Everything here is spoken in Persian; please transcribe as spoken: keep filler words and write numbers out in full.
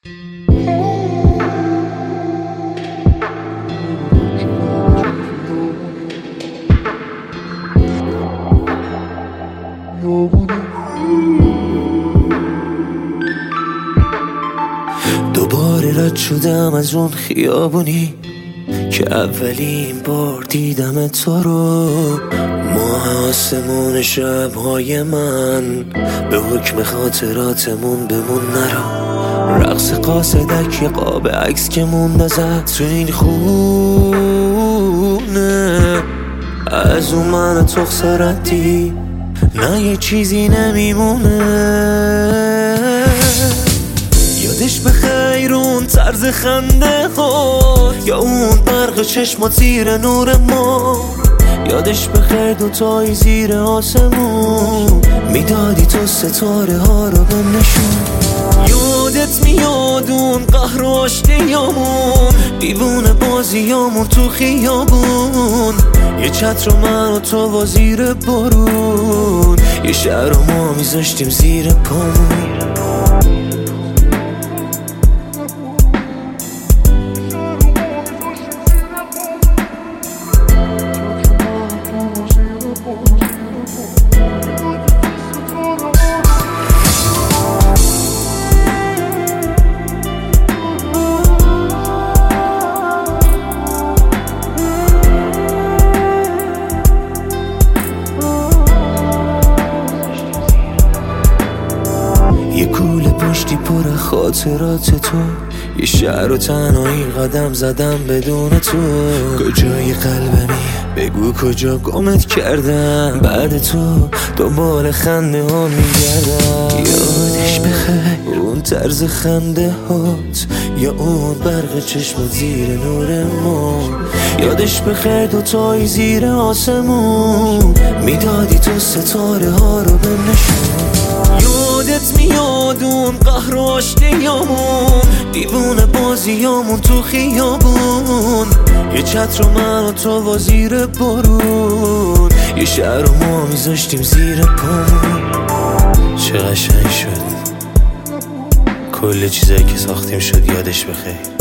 دوباره رد شدم از اون خیابونی که اولین بار دیدم تو رو. ماه آسمون شبهای من به حکم خاطراتمون بمون نرا. رقص قاصدک یه قاب عکس که مونده زد تو این خونه. از اون من تو خسارتی نه یه چیزی نمیمونه. یادش بخیر اون طرز خنده ها یا اون برق چشمات زیر نور ما. یادش بخیر دوتایی زیر آسمون میدادی تو ستاره ها رو به نشون. یادت میاد اون قهر و آشتیامون دیوونه بازیامون تو خیابون. یه چتر و من و تو و زیر بارون یه شهر رو ما میذاشتیم زیر پامون. یه کوله پشتی پر خاطرات تو. یه شهر و تنهایی قدم زدم بدون تو. کجای قلبمی بگو کجا گمت کردم. بعد تو دنبال خنده ها میگردم. یادش بخیر اون طرز خنده هات یا اون برق چشمات زیر نور ما. یادش بخیر دوتایی زیر آسمون میدادی تو ستاره ها رو به نشون. یادت میاد اون قهر و آشتیامون دیوونه بازیامون تو خیابون. یه چتر و من و تو و زیر بارون یه شهر رو ما میذاشتیم زیر پامون. چه قشنگ شد کل چیزایی که ساختیم شد یادش بخیر.